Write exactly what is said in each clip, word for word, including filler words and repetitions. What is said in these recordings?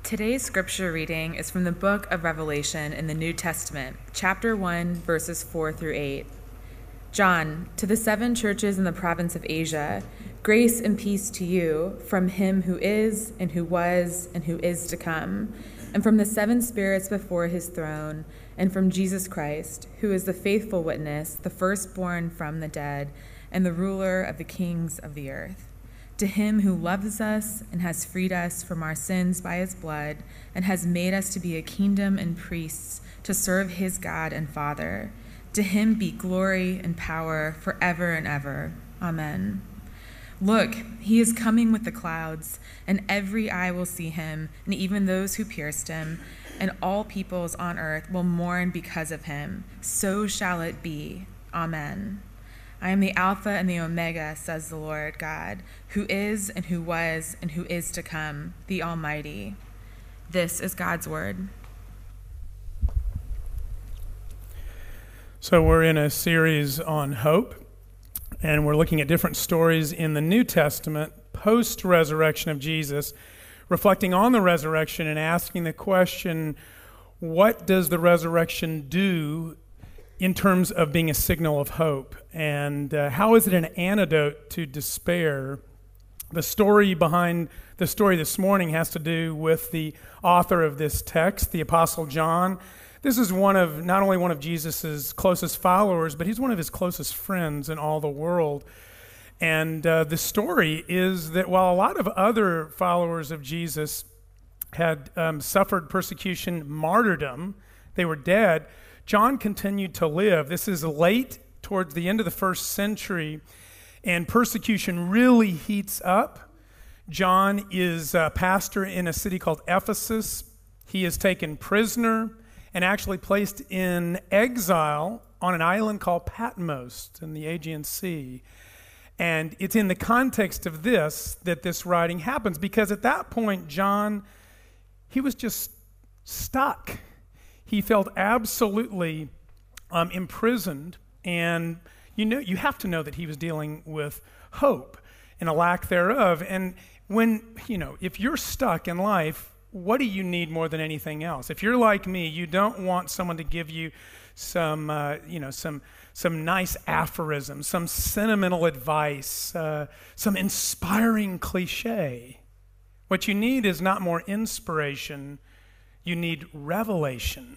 Today's scripture reading is from the book of Revelation in the New Testament, chapter one, verses four through eight. John, to the seven churches in the province of Asia, grace and peace to you from him who is, and who was, and who is to come, and from the seven spirits before his throne, and from Jesus Christ, who is the faithful witness, the firstborn from the dead, and the ruler of the kings of the earth. To him who loves us and has freed us from our sins by his blood, and has made us to be a kingdom and priests to serve his God and Father, to him be glory and power forever and ever. Amen. Look, he is coming with the clouds, and every eye will see him, and even those who pierced him, and all peoples on earth will mourn because of him. So shall it be. Amen. I am the Alpha and the Omega, says the Lord God, who is and who was and who is to come, the Almighty. This is God's word. So we're in a series on hope, and we're looking at different stories in the New Testament post-resurrection of Jesus, reflecting on the resurrection and asking the question, what does the resurrection do in terms of being a signal of hope? And uh, how is it an antidote to despair? The story behind the story this morning has to do with the author of this text, the Apostle John. This is one of, not only one of Jesus' closest followers, but he's one of his closest friends in all the world. And uh, the story is that while a lot of other followers of Jesus had um, suffered persecution, martyrdom, they were dead, John continued to live. This is late towards the end of the first century, and persecution really heats up. John is a pastor in a city called Ephesus. He is taken prisoner and actually placed in exile on an island called Patmos in the Aegean Sea. And it's in the context of this that this writing happens, because at that point, John, he was just stuck. He felt absolutely um, imprisoned, and you know you have to know that he was dealing with hope and a lack thereof. And when, you know, if you're stuck in life, what do you need more than anything else? If you're like me, you don't want someone to give you some, uh, you know, some some nice aphorism, some sentimental advice, uh, some inspiring cliche. What you need is not more inspiration. You need revelation.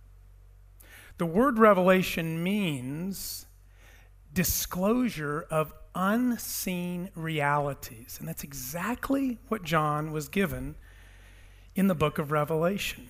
The word revelation means disclosure of unseen realities. And that's exactly what John was given in the book of Revelation.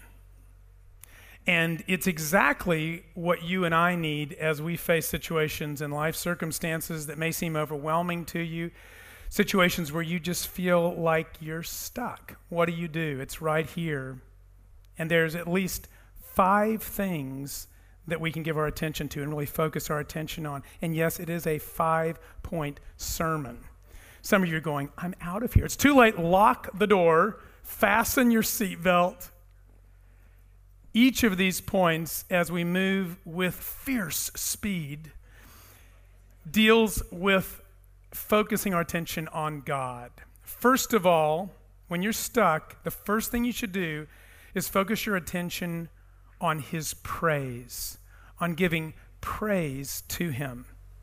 And it's exactly what you and I need as we face situations in life, circumstances that may seem overwhelming to you, situations where you just feel like you're stuck. What do you do? It's right here. And there's at least five things that we can give our attention to and really focus our attention on. And yes, it is a five-point sermon. Some of you are going, I'm out of here. It's too late. Lock the door. Fasten your seatbelt. Each of these points, as we move with fierce speed, deals with focusing our attention on God. First of all, when you're stuck, the first thing you should do is focus your attention on his praise, on giving praise to him.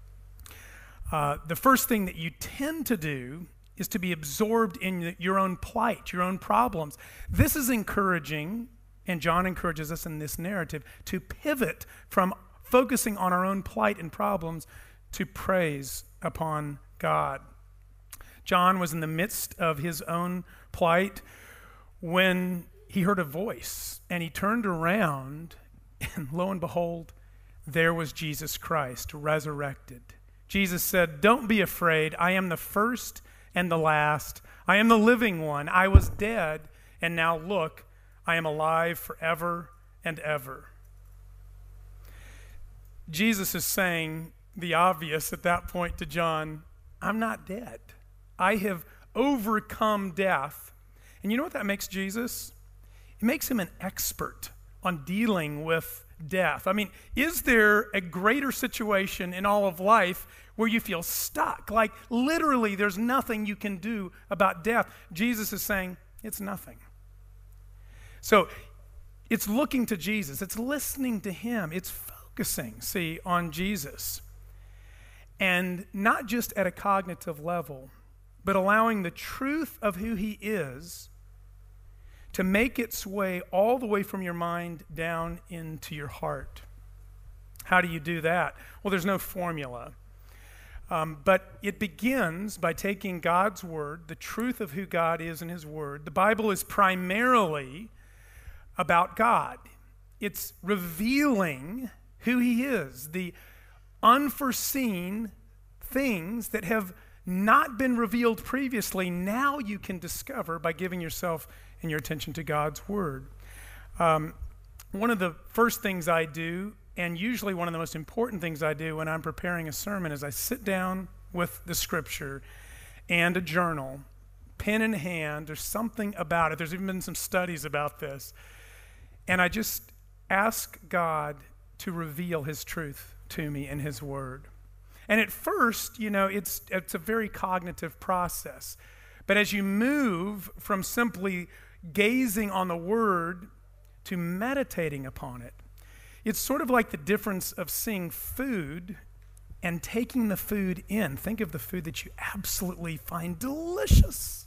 Uh, the first thing that you tend to do is to be absorbed in your own plight, your own problems. This is encouraging, and John encourages us in this narrative to pivot from focusing on our own plight and problems to praise upon God. John was in the midst of his own plight when he heard a voice, and he turned around, and lo and behold, there was Jesus Christ, resurrected. Jesus said, "Don't be afraid. I am the first and the last. I am the living one. I was dead, and now look, I am alive forever and ever." Jesus is saying the obvious at that point to John, I'm not dead. I have overcome death. And you know what that makes Jesus? It makes him an expert on dealing with death. I mean, is there a greater situation in all of life where you feel stuck? Like literally there's nothing you can do about death. Jesus is saying it's nothing. So it's looking to Jesus. It's listening to him. It's focusing, see, on Jesus. And not just at a cognitive level, but allowing the truth of who he is to make its way all the way from your mind down into your heart. How do you do that? Well, there's no formula. Um, but it begins by taking God's word, the truth of who God is in his word. The Bible is primarily about God. It's revealing who he is, the unforeseen things that have not been revealed previously, now you can discover by giving yourself and your attention to God's word. Um, one of the first things I do, and usually one of the most important things I do when I'm preparing a sermon, is I sit down with the scripture and a journal, pen in hand, or something about it. There's even been some studies about this. And I just ask God to reveal his truth to me in his word. And at first, you know, it's it's a very cognitive process. But as you move from simply gazing on the word to meditating upon it, it's sort of like the difference of seeing food and taking the food in. Think of the food that you absolutely find delicious.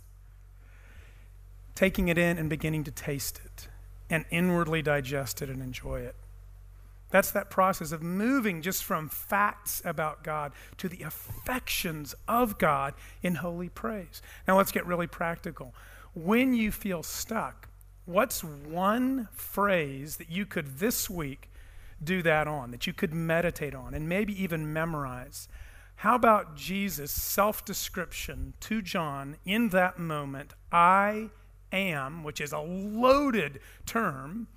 Taking it in and beginning to taste it and inwardly digest it and enjoy it. That's that process of moving just from facts about God to the affections of God in holy praise. Now let's get really practical. When you feel stuck, what's one phrase that you could this week do that on, that you could meditate on and maybe even memorize? How about Jesus' self-description to John in that moment? I am, which is a loaded term,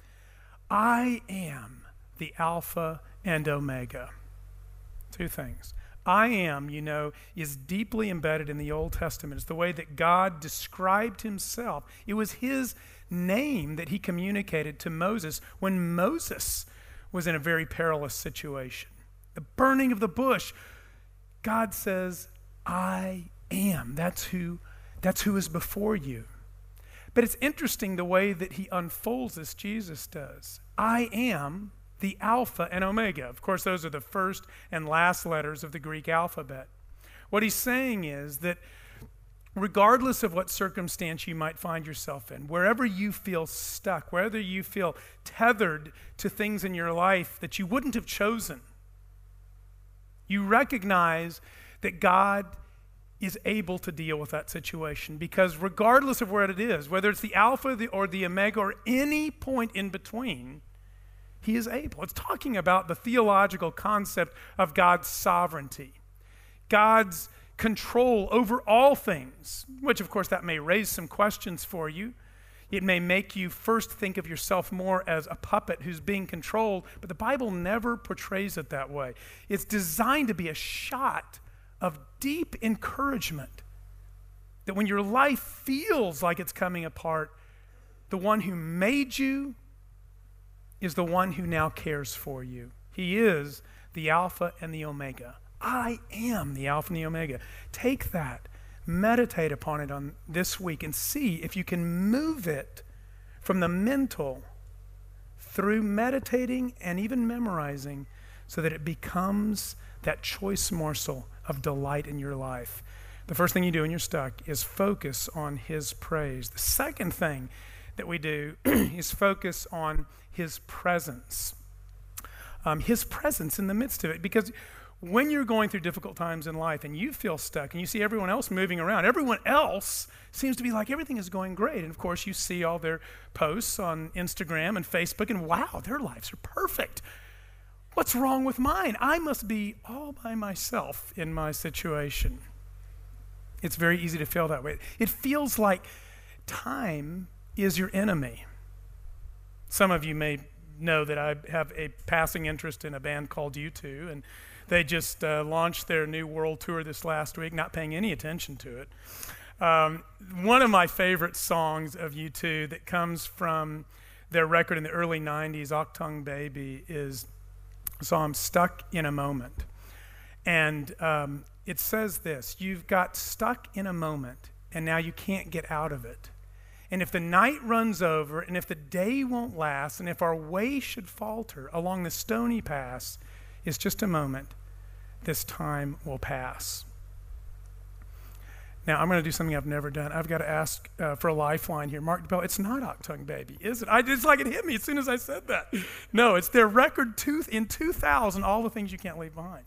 I am the Alpha and Omega. Two things. I am, you know, is deeply embedded in the Old Testament. It's the way that God described himself. It was his name that he communicated to Moses when Moses was in a very perilous situation. The burning of the bush. God says, I am. That's who, that's who is before you. But it's interesting the way that he unfolds this, Jesus does. I am the Alpha and Omega. Of course, those are the first and last letters of the Greek alphabet. What he's saying is that regardless of what circumstance you might find yourself in, wherever you feel stuck, wherever you feel tethered to things in your life that you wouldn't have chosen, you recognize that God is able to deal with that situation, because regardless of where it is, whether it's the Alpha or the Omega or any point in between, he is able. It's talking about the theological concept of God's sovereignty, God's control over all things, which of course that may raise some questions for you. It may make you first think of yourself more as a puppet who's being controlled, but the Bible never portrays it that way. It's designed to be a shot of deep encouragement that when your life feels like it's coming apart, the one who made you is the one who now cares for you. He is the Alpha and the Omega. I am the Alpha and the Omega. Take that, meditate upon it on this week, and see if you can move it from the mental through meditating and even memorizing so that it becomes that choice morsel of delight in your life. The first thing you do when you're stuck is focus on his praise. The second thing that we do is focus on his presence. Um, his presence in the midst of it. Because when you're going through difficult times in life and you feel stuck and you see everyone else moving around, everyone else seems to be like everything is going great. And of course you see all their posts on Instagram and Facebook and wow, their lives are perfect. What's wrong with mine? I must be all by myself in my situation. It's very easy to feel that way. It feels like time is your enemy. Some of you may know that I have a passing interest in a band called U two, and they just uh, launched their new world tour this last week, not paying any attention to it. Um, one of my favorite songs of U two that comes from their record in the early nineties, Achtung Baby, is the song Stuck in a Moment. And um, it says this: you've got stuck in a moment, and now you can't get out of it. And if the night runs over, and if the day won't last, and if our way should falter along the stony pass, it's just a moment. This time will pass. Now, I'm going to do something I've never done. I've got to ask uh, for a lifeline here. Mark DeBell, it's not Achtung Baby, is it? I just like it hit me as soon as I said that. No, it's their record two, in two thousand, All the Things You Can't Leave Behind.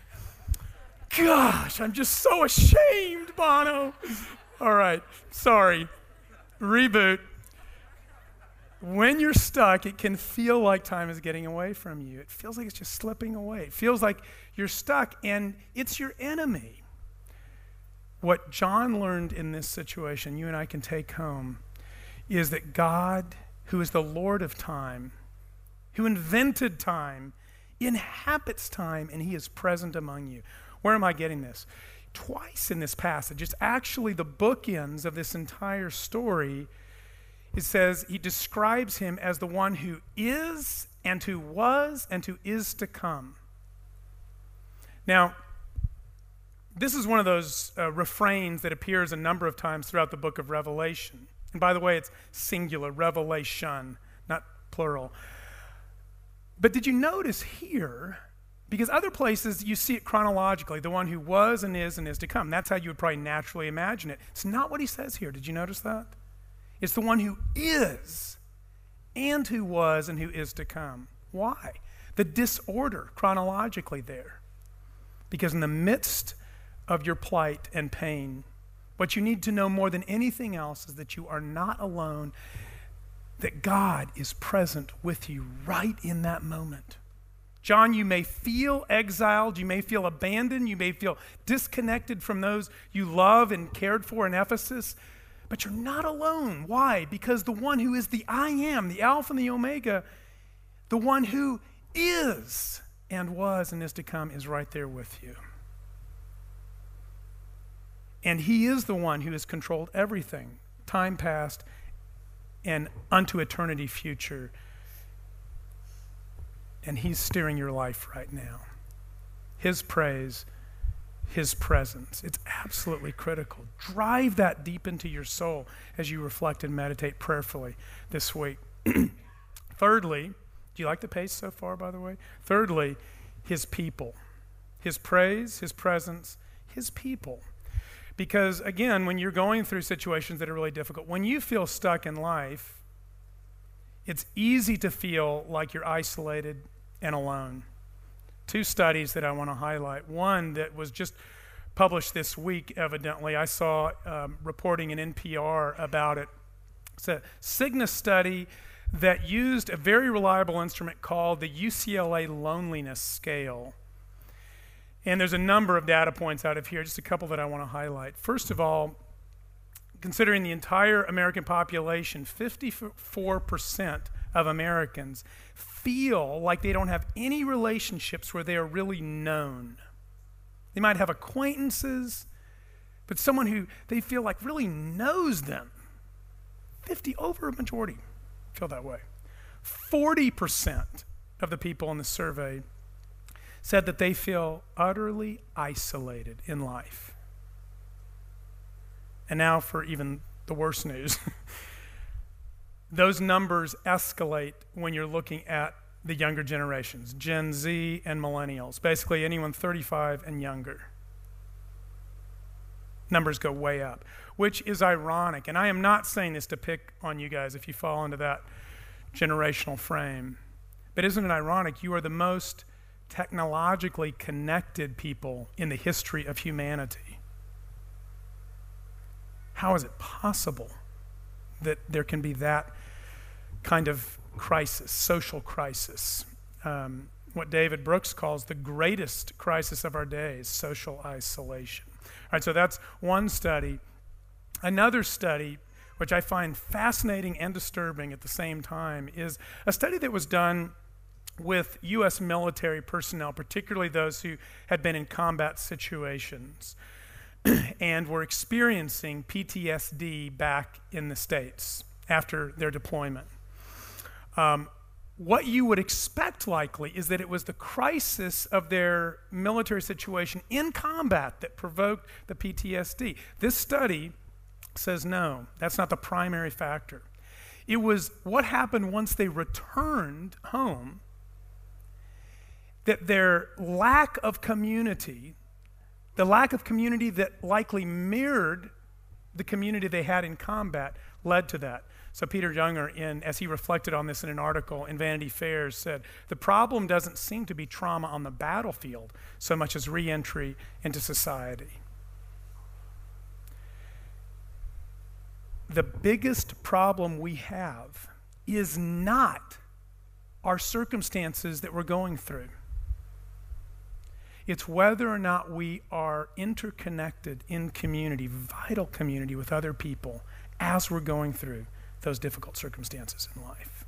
Gosh, I'm just so ashamed, Bono. All right, sorry. Reboot. When you're stuck, it can feel like time is getting away from you. It feels like it's just slipping away. It feels like you're stuck, and it's your enemy. What John learned in this situation, you and I can take home, is that God, who is the Lord of time, who invented time, inhabits time, and he is present among you. Where am I getting this? Twice in this passage, it's actually the bookends of this entire story. It says he describes him as the one who is and who was and who is to come. Now, this is one of those uh, refrains that appears a number of times throughout the book of Revelation. And by the way, it's singular, revelation, not plural. But did you notice here, because other places you see it chronologically, the one who was and is and is to come. That's how you would probably naturally imagine it. It's not what he says here. Did you notice that? It's the one who is and who was and who is to come. Why? The disorder chronologically there. Because in the midst of your plight and pain, what you need to know more than anything else is that you are not alone, that God is present with you right in that moment. John, you may feel exiled, you may feel abandoned, you may feel disconnected from those you love and cared for in Ephesus, but you're not alone. Why? Because the one who is the I am, the Alpha and the Omega, the one who is and was and is to come is right there with you. And he is the one who has controlled everything, time past and unto eternity future. And he's steering your life right now. His praise, his presence. It's absolutely critical. Drive that deep into your soul as you reflect and meditate prayerfully this week. Thirdly, do you like the pace so far, by the way? Thirdly, his people. His praise, his presence, his people. Because, again, when you're going through situations that are really difficult, when you feel stuck in life, it's easy to feel like you're isolated and alone. Two studies that I want to highlight. One that was just published this week, evidently. I saw um, reporting in N P R about it. It's a Cigna study that used a very reliable instrument called the U C L A Loneliness Scale. And there's a number of data points out of here, just a couple that I want to highlight. First of all, considering the entire American population, fifty-four percent of Americans feel like they don't have any relationships where they are really known. They might have acquaintances, but someone who they feel like really knows them. fifty, over a majority feel that way. forty percent of the people in the survey said that they feel utterly isolated in life. And now for even the worst news. Those numbers escalate when you're looking at the younger generations, Gen Z and millennials, basically anyone thirty-five and younger. Numbers go way up, which is ironic. And I am not saying this to pick on you guys if you fall into that generational frame. But isn't it ironic? You are the most technologically connected people in the history of humanity. How is it possible that there can be that kind of crisis, social crisis? Um, what David Brooks calls the greatest crisis of our days, social isolation. All right, so that's one study. Another study, which I find fascinating and disturbing at the same time, is a study that was done with U S military personnel, particularly those who had been in combat situations and were experiencing P T S D back in the States after their deployment. Um, what you would expect likely is that it was the crisis of their military situation in combat that provoked the P T S D. This study says no, that's not the primary factor. It was what happened once they returned home, that their lack of community, the lack of community that likely mirrored the community they had in combat, led to that. So Peter Younger, in, as he reflected on this in an article in Vanity Fair, said, the problem doesn't seem to be trauma on the battlefield so much as re-entry into society. The biggest problem we have is not our circumstances that we're going through. It's whether or not we are interconnected in community, vital community with other people as we're going through those difficult circumstances in life.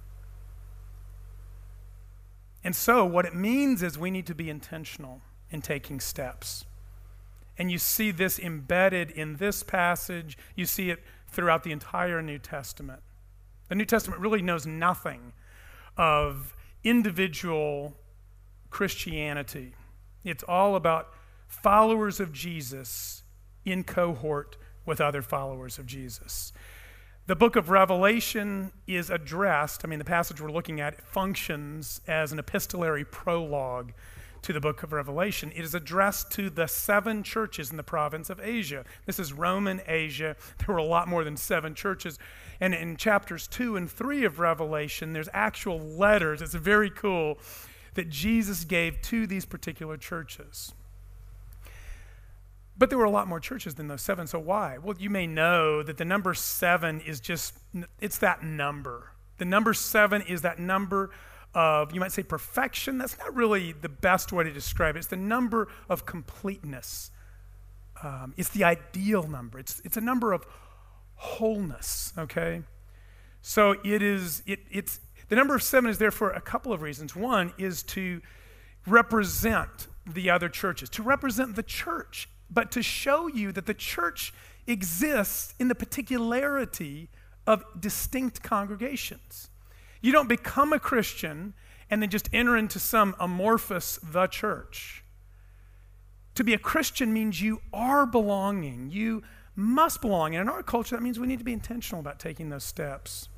And so what it means is we need to be intentional in taking steps. And you see this embedded in this passage. You see it throughout the entire New Testament. The New Testament really knows nothing of individual Christianity. It's all about followers of Jesus in cohort with other followers of Jesus. The book of Revelation is addressed, I mean, the passage we're looking at functions as an epistolary prologue to the book of Revelation. It is addressed to the seven churches in the province of Asia. This is Roman Asia. There were a lot more than seven churches. And in chapters two and three of Revelation, there's actual letters. It's very cool that Jesus gave to these particular churches. But there were a lot more churches than those seven, so why? Well, you may know that the number seven is just, it's that number. The number seven is that number of, you might say, perfection. That's not really the best way to describe it. It's the number of completeness. Um, it's the ideal number. It's, it's a number of wholeness, okay? So it is, it, it's, the number of seven is there for a couple of reasons. One is to represent the other churches, to represent the church, but to show you that the church exists in the particularity of distinct congregations. You don't become a Christian and then just enter into some amorphous the church. To be a Christian means you are belonging. You must belong. And in our culture, that means we need to be intentional about taking those steps.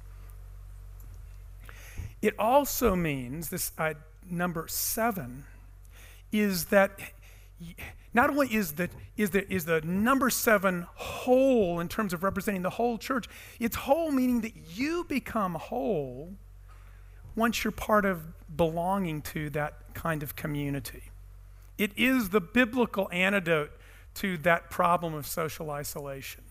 It also means, this uh, number seven, is that not only is the, is, the, is the number seven whole in terms of representing the whole church, it's whole meaning that you become whole once you're part of belonging to that kind of community. It is the biblical antidote to that problem of social isolation.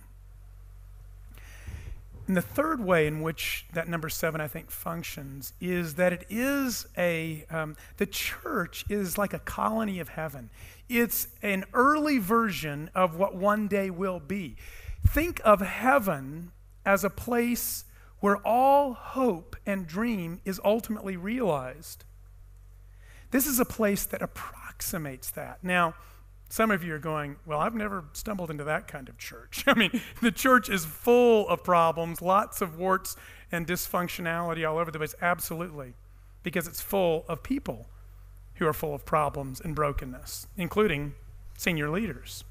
And the third way in which that number seven, I think, functions is that it is a, um, the church is like a colony of heaven. It's an early version of what one day will be. Think of heaven as a place where all hope and dream is ultimately realized. This is a place that approximates that. Now, some of you are going, well, I've never stumbled into that kind of church. I mean, the church is full of problems, lots of warts and dysfunctionality all over the place. Absolutely. Because it's full of people who are full of problems and brokenness, including senior leaders.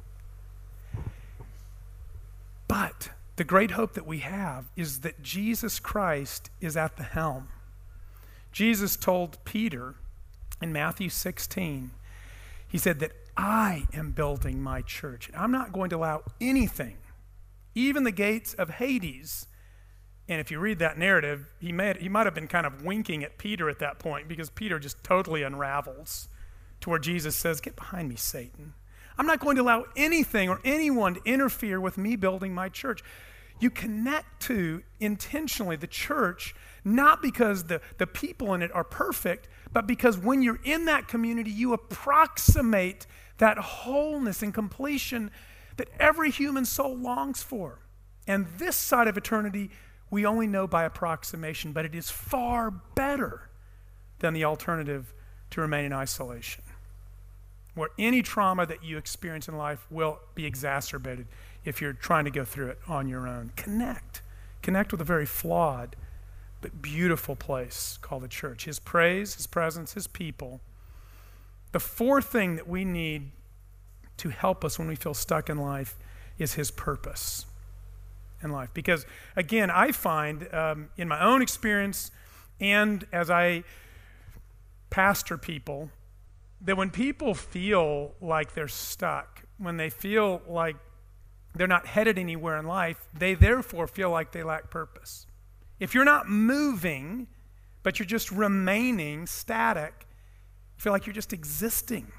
But the great hope that we have is that Jesus Christ is at the helm. Jesus told Peter in Matthew sixteen, he said that I am building my church. And I'm not going to allow anything, even the gates of Hades. And if you read that narrative, he, may, he might have been kind of winking at Peter at that point, because Peter just totally unravels to where Jesus says, get behind me, Satan. I'm not going to allow anything or anyone to interfere with me building my church. You connect to, intentionally, the church, not because the, the people in it are perfect, but because when you're in that community, you approximate that wholeness and completion that every human soul longs for. And this side of eternity, we only know by approximation, but it is far better than the alternative to remain in isolation, where any trauma that you experience in life will be exacerbated if you're trying to go through it on your own. Connect. Connect with a very flawed but beautiful place called the church. His praise, his presence, his people. The fourth thing that we need to help us when we feel stuck in life is his purpose. in life. Because, again, I find um, in my own experience and as I pastor people, that when people feel like they're stuck, when they feel like they're not headed anywhere in life, they therefore feel like they lack purpose. If you're not moving, but you're just remaining static, you feel like you're just existing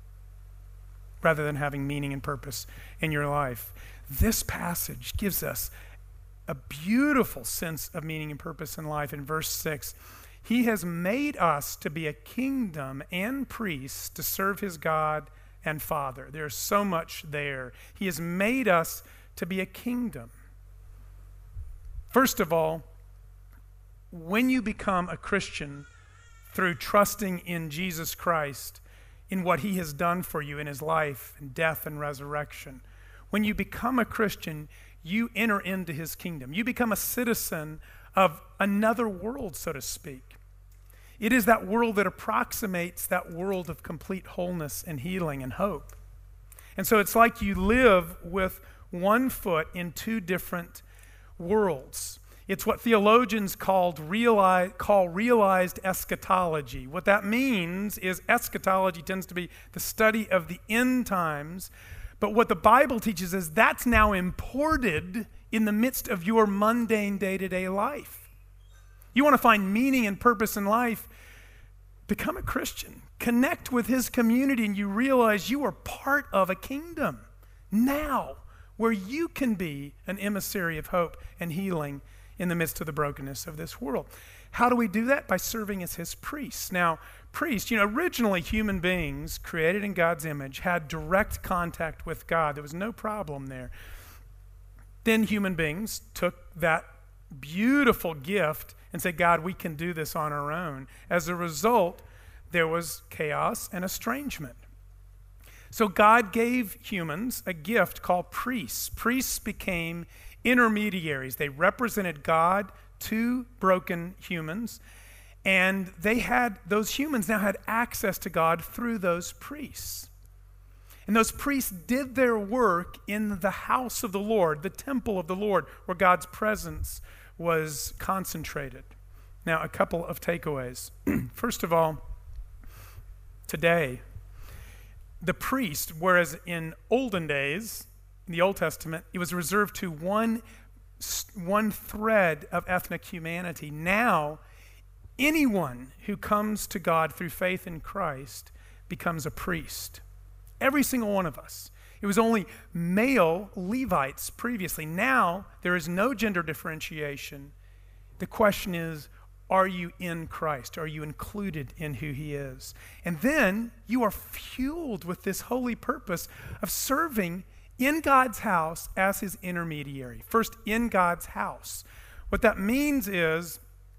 rather than having meaning and purpose in your life. This passage gives us a beautiful sense of meaning and purpose in life. In verse six, he has made us to be a kingdom and priests to serve his God and Father. There's so much there. He has made us to be a kingdom. First of all, when you become a Christian through trusting in Jesus Christ, in what he has done for you in his life and death and resurrection, when you become a Christian, you enter into his kingdom. You become a citizen of another world, so to speak. It is that world that approximates that world of complete wholeness and healing and hope. And so it's like you live with one foot in two different worlds. It's what theologians called realize, call realized eschatology. What that means is eschatology tends to be the study of the end times, but what the Bible teaches is that's now imported in the midst of your mundane day-to-day life. You want to find meaning and purpose in life, become a Christian. Connect with his community and you realize you are part of a kingdom now where you can be an emissary of hope and healing in the midst of the brokenness of this world. How do we do that? By serving as his priests. Now, priests, you know, originally human beings created in God's image had direct contact with God. There was no problem there. Then human beings took that beautiful gift and said, God, we can do this on our own. As a result, there was chaos and estrangement. So God gave humans a gift called priests. Priests became intermediaries. They represented God to broken humans, and they had, those humans now had access to God through those priests. And those priests did their work in the house of the Lord, the temple of the Lord, where God's presence was concentrated. Now, a couple of takeaways. First of all, today, the priest, whereas in olden days, in the Old Testament, it was reserved to one, one thread of ethnic humanity. Now, anyone who comes to God through faith in Christ becomes a priest. Every single one of us. It was only male Levites previously. Now, there is no gender differentiation. The question is, are you in Christ? Are you included in who he is? And then you are fueled with this holy purpose of serving in God's house as his intermediary. First, in God's house. What that means is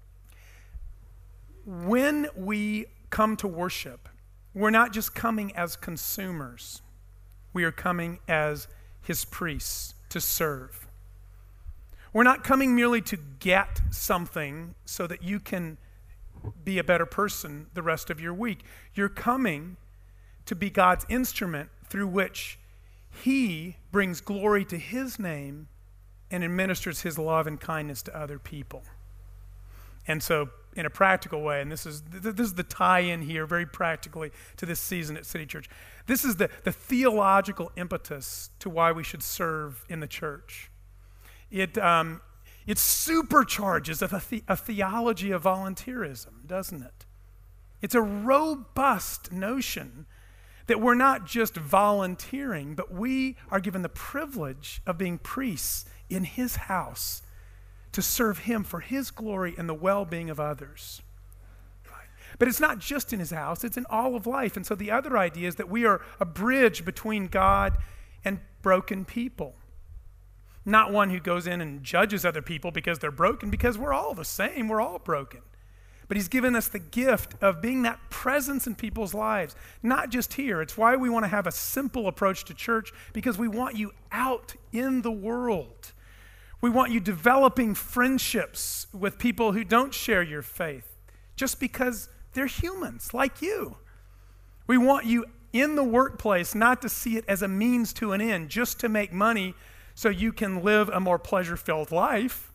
when we come to worship, we're not just coming as consumers. We are coming as his priests to serve. We're not coming merely to get something so that you can be a better person the rest of your week. You're coming to be God's instrument through which he brings glory to his name and administers his love and kindness to other people. And so, in a practical way, and this is this is the tie-in here very practically to this season at City Church. This is the, the theological impetus to why we should serve in the church. It um, it supercharges a, the, a theology of volunteerism, doesn't it? It's a robust notion that we're not just volunteering, but we are given the privilege of being priests in his house to serve him for his glory and the well-being of others. Right? But it's not just in his house, it's in all of life. And so the other idea is that we are a bridge between God and broken people. Not one who goes in and judges other people because they're broken, because we're all the same, we're all broken. But he's given us the gift of being that presence in people's lives, not just here. It's why we want to have a simple approach to church, because we want you out in the world. We want you developing friendships with people who don't share your faith just because they're humans like you. We want you in the workplace not to see it as a means to an end, just to make money so you can live a more pleasure-filled life,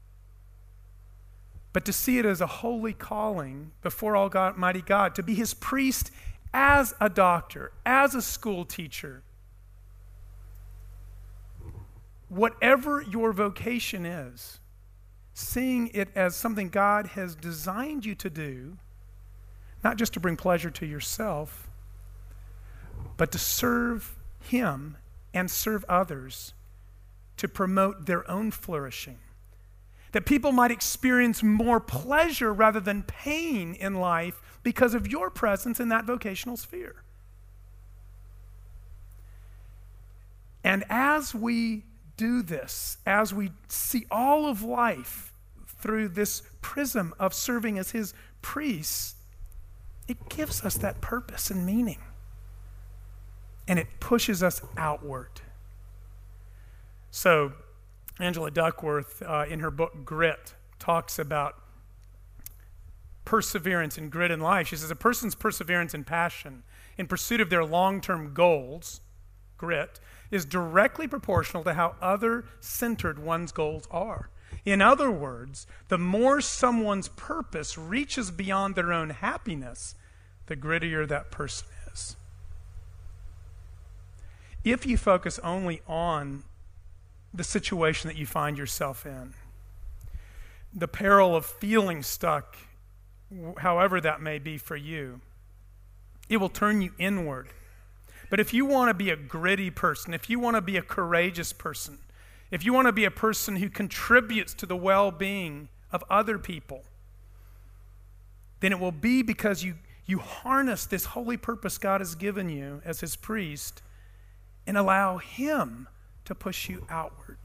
but to see it as a holy calling before Almighty God, to be his priest as a doctor, as a school teacher. Whatever your vocation is, seeing it as something God has designed you to do, not just to bring pleasure to yourself, but to serve him and serve others, to promote their own flourishing. That people might experience more pleasure rather than pain in life because of your presence in that vocational sphere. And as we do this, as we see all of life through this prism of serving as his priests, it gives us that purpose and meaning. And it pushes us outward. So, Angela Duckworth, uh, in her book Grit, talks about perseverance and grit in life. She says, a person's perseverance and passion in pursuit of their long-term goals, grit, is directly proportional to how other-centered one's goals are. In other words, the more someone's purpose reaches beyond their own happiness, the grittier that person is. If you focus only on the situation that you find yourself in, the peril of feeling stuck, however that may be for you, it will turn you inward. But if you want to be a gritty person, if you want to be a courageous person, if you want to be a person who contributes to the well-being of other people, then it will be because you, you harness this holy purpose God has given you as his priest and allow him to push you outward.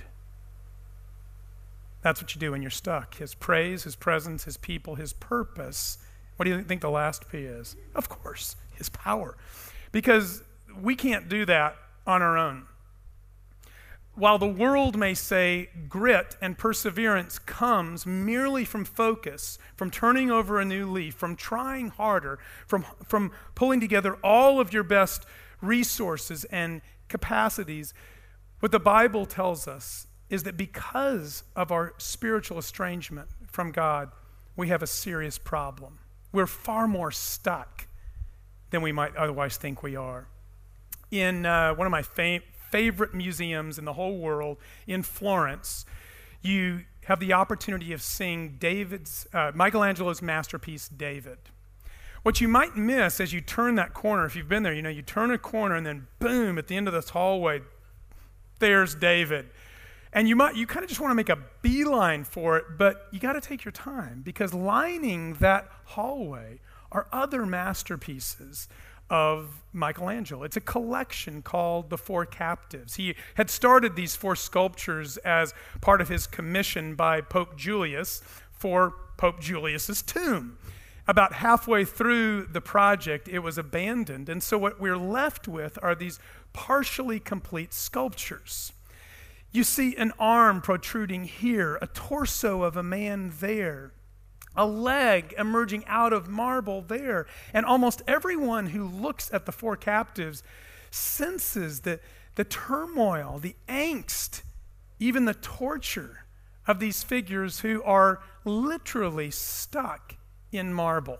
That's what you do when you're stuck. His praise, his presence, his people, his purpose. What do you think the last P is? Of course, his power. Because we can't do that on our own. While the world may say grit and perseverance comes merely from focus, from turning over a new leaf, from trying harder, from, from pulling together all of your best resources and capacities, what the Bible tells us is that because of our spiritual estrangement from God, we have a serious problem. We're far more stuck than we might otherwise think we are. In uh, one of my fa- favorite museums in the whole world, in Florence, you have the opportunity of seeing David's, uh, Michelangelo's masterpiece, David. What you might miss as you turn that corner, if you've been there, you know, you turn a corner and then boom, at the end of this hallway, there's David. And you might, you kind of just want to make a beeline for it, but you got to take your time, because lining that hallway are other masterpieces of Michelangelo. It's a collection called The Four Captives. He had started these four sculptures as part of his commission by Pope Julius for Pope Julius's tomb. About halfway through the project, it was abandoned, and so what we're left with are these partially complete sculptures. You see an arm protruding here, a torso of a man there, a leg emerging out of marble there, and almost everyone who looks at the four captives senses the, the turmoil, the angst, even the torture of these figures who are literally stuck in marble.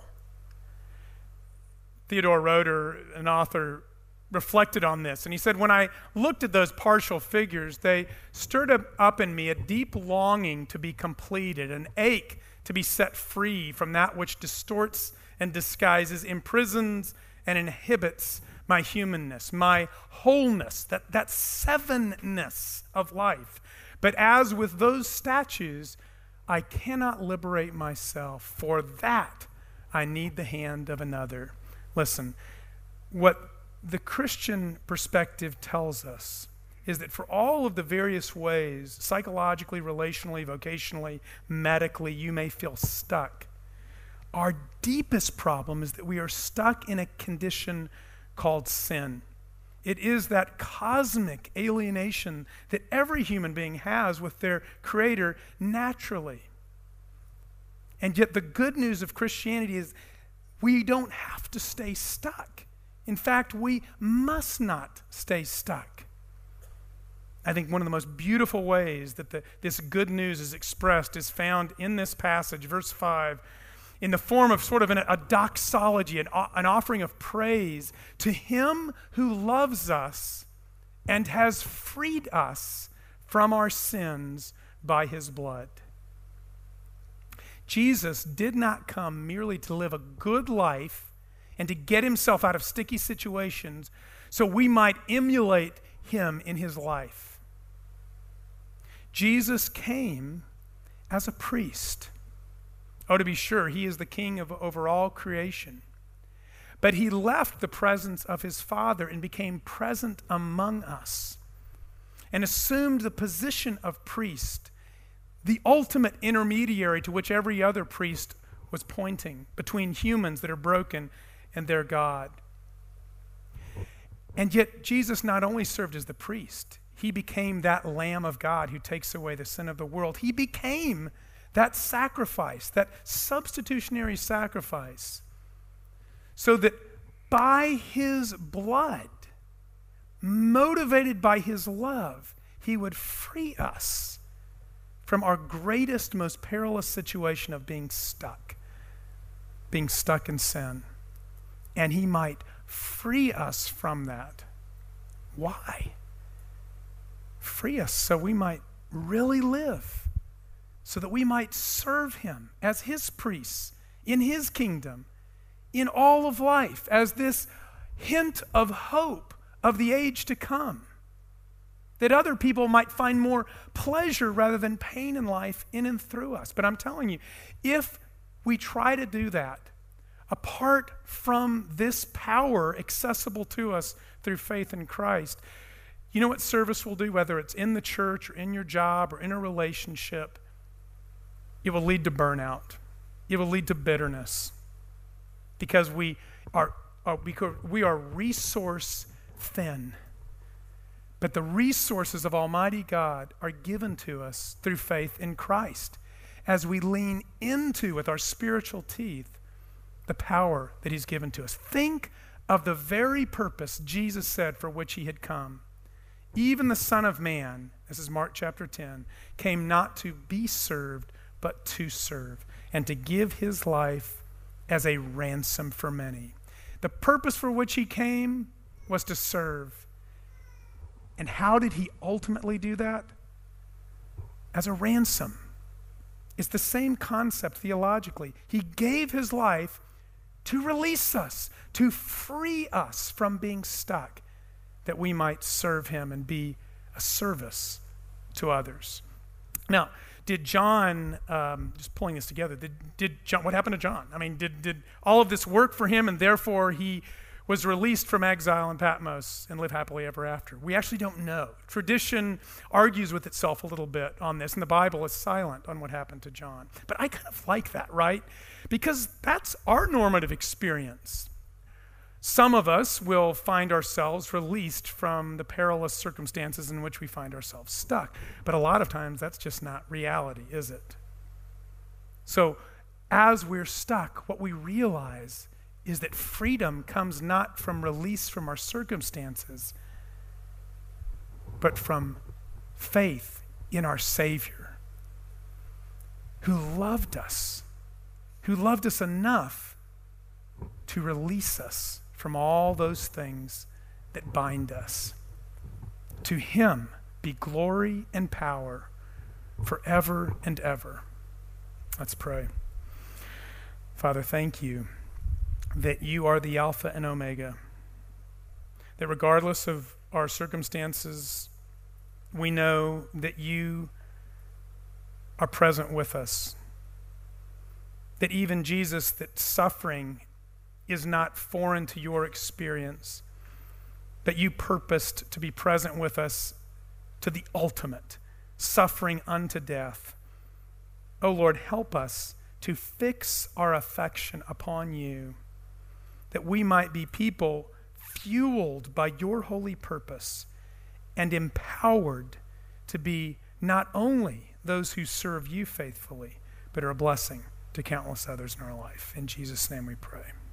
Theodore Roeder, an author, reflected on this, and he said, when I looked at those partial figures, they stirred up, up in me a deep longing to be completed, an ache to be set free from that which distorts and disguises, imprisons and inhibits my humanness, my wholeness, that, that sevenness of life. But as with those statues, I cannot liberate myself. For that, I need the hand of another. Listen, what the Christian perspective tells us is that for all of the various ways, psychologically, relationally, vocationally, medically, you may feel stuck, our deepest problem is that we are stuck in a condition called sin. It is that cosmic alienation that every human being has with their Creator naturally. And yet the good news of Christianity is we don't have to stay stuck. In fact, we must not stay stuck. I think one of the most beautiful ways that the, this good news is expressed is found in this passage, verse five, in the form of sort of an, a doxology, an, an offering of praise to him who loves us and has freed us from our sins by his blood. Jesus did not come merely to live a good life and to get himself out of sticky situations so we might emulate him in his life. Jesus came as a priest. Oh, to be sure, he is the king of over all creation. But he left the presence of his Father and became present among us and assumed the position of priest, the ultimate intermediary to which every other priest was pointing between humans that are broken and their God. And yet Jesus not only served as the priest, he became that Lamb of God who takes away the sin of the world. He became that sacrifice, that substitutionary sacrifice, so that by his blood, motivated by his love, he would free us from our greatest, most perilous situation of being stuck, being stuck in sin. And he might free us from that. Why? Free us so we might really live, so that we might serve him as his priests in his kingdom, in all of life, as this hint of hope of the age to come, that other people might find more pleasure rather than pain in life in and through us. But I'm telling you, if we try to do that apart from this power accessible to us through faith in Christ, you know what service will do, whether it's in the church or in your job or in a relationship? It will lead to burnout. It will lead to bitterness, because we are, are because we are resource thin. But the resources of Almighty God are given to us through faith in Christ as we lean into, with our spiritual teeth, the power that he's given to us. Think of the very purpose Jesus said for which he had come. Even the Son of Man, this is Mark chapter ten, came not to be served, but to serve, and to give his life as a ransom for many. The purpose for which he came was to serve. And how did he ultimately do that? As a ransom. It's the same concept theologically. He gave his life to release us, to free us from being stuck, that we might serve him and be a service to others. Now, did John, um, just pulling this together, did, did John, what happened to John? I mean, did, did all of this work for him and therefore he was released from exile in Patmos and lived happily ever after? We actually don't know. Tradition argues with itself a little bit on this, and the Bible is silent on what happened to John. But I kind of like that, right? Because that's our normative experience. Some of us will find ourselves released from the perilous circumstances in which we find ourselves stuck. But a lot of times that's just not reality, is it? So as we're stuck, what we realize is that freedom comes not from release from our circumstances, but from faith in our Savior, who loved us, who loved us enough to release us from all those things that bind us. To him be glory and power forever and ever. Let's pray. Father, thank you that you are the Alpha and Omega, that regardless of our circumstances, we know that you are present with us, that even Jesus, that suffering is not foreign to your experience, that you purposed to be present with us to the ultimate, suffering unto death. Oh Lord, help us to fix our affection upon you, that we might be people fueled by your holy purpose and empowered to be not only those who serve you faithfully, but are a blessing to countless others in our life. In Jesus' name we pray.